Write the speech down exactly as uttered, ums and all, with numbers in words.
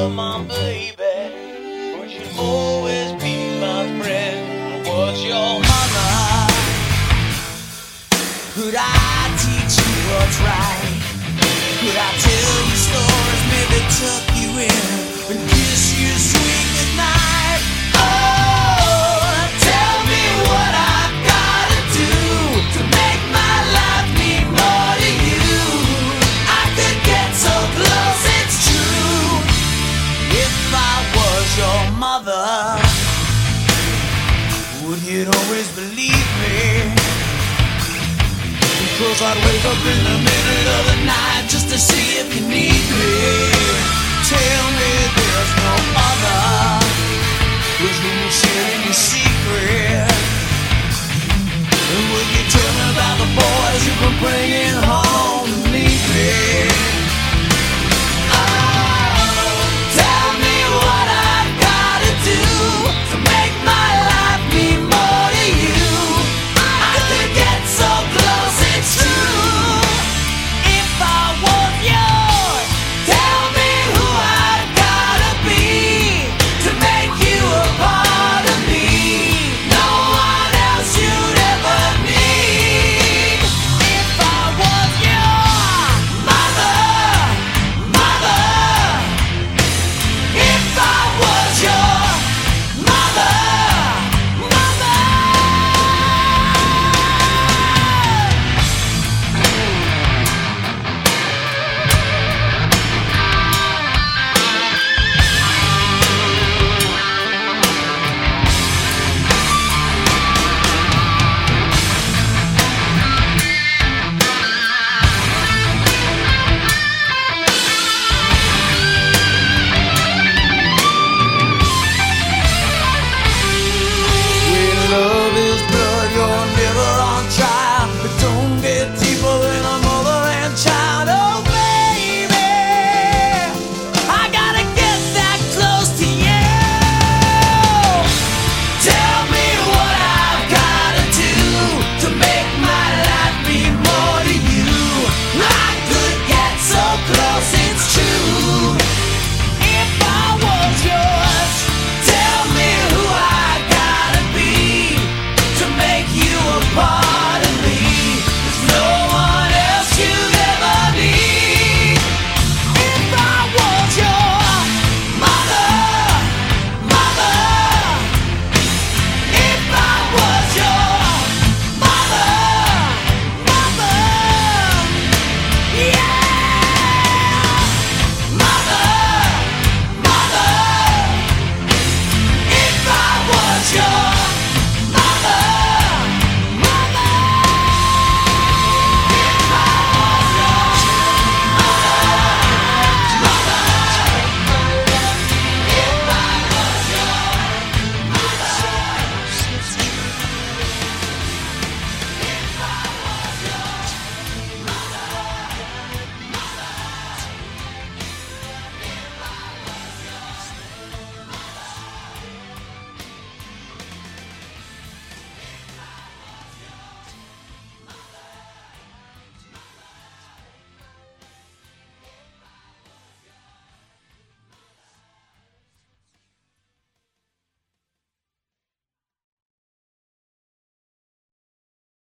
love my baby, would you always be my friend? Was your mother? Could I teach you what's right? Could I tell you stories, maybe tuck you in and kiss you sweet goodnight? Oh, tell me what I gotta do to make my life mean more to you. I could get so close, it's true. If I was your mother, would you always believe me? Because I'd wake up in the middle of the night just to see if you need me. Tell me there's no other who's gonna share in your secret. And would you tell me about the boys you can